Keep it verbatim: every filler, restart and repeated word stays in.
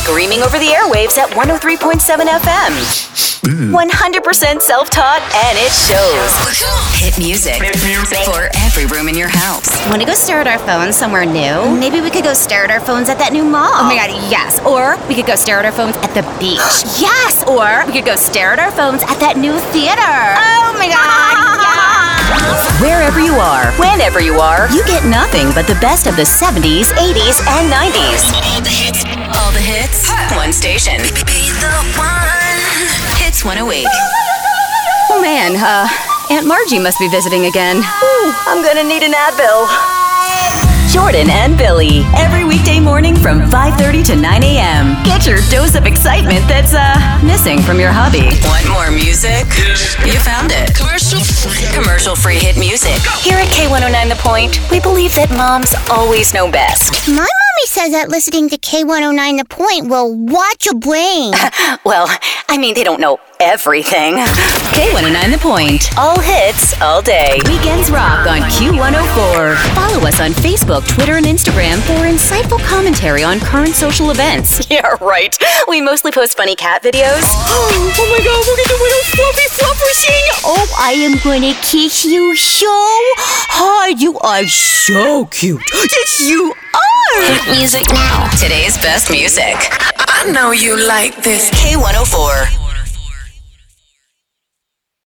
screaming over the airwaves at one oh three point seven F M. one hundred percent self-taught, and it shows. Hit music for every room in your house. Want to go stare at our phones somewhere new? Maybe we could go stare at our phones at that new mall. Oh my god, yes. Or we could go stare at our phones at the beach. Yes, or we could go stare at our phones at that new theater. Oh my god, yes. Wherever you are, whenever you are, you get nothing but the best of the seventies, eighties, and nineties. All the hits. All the hits, one station. Be the one. Hits one oh eight. Oh man, uh, Aunt Margie must be visiting again. Ooh, I'm gonna need an Advil. Jordan and Billy, every weekday morning from five thirty to nine a.m. Get your dose of excitement that's, uh, missing from your hobby. Want more music? You found it. Commercial free. Commercial-free hit music. Here at K one oh nine The Point, we believe that moms always know best. My mommy says that listening to K one oh nine The Point will watch your brain. Well, I mean, they don't know everything. K one oh nine The Point. All hits, all day. Weekends rock on Q one oh four. Follow us on Facebook, Twitter, and Instagram for insightful commentary on current social events. Yeah, right. We mostly post funny cat videos. Oh my god, look at the little fluffy fluffersing. Oh, I am gonna kiss you so hard. You are so cute. Yes, you are. Hit music now. Today's best music. I know you like this. K one oh four.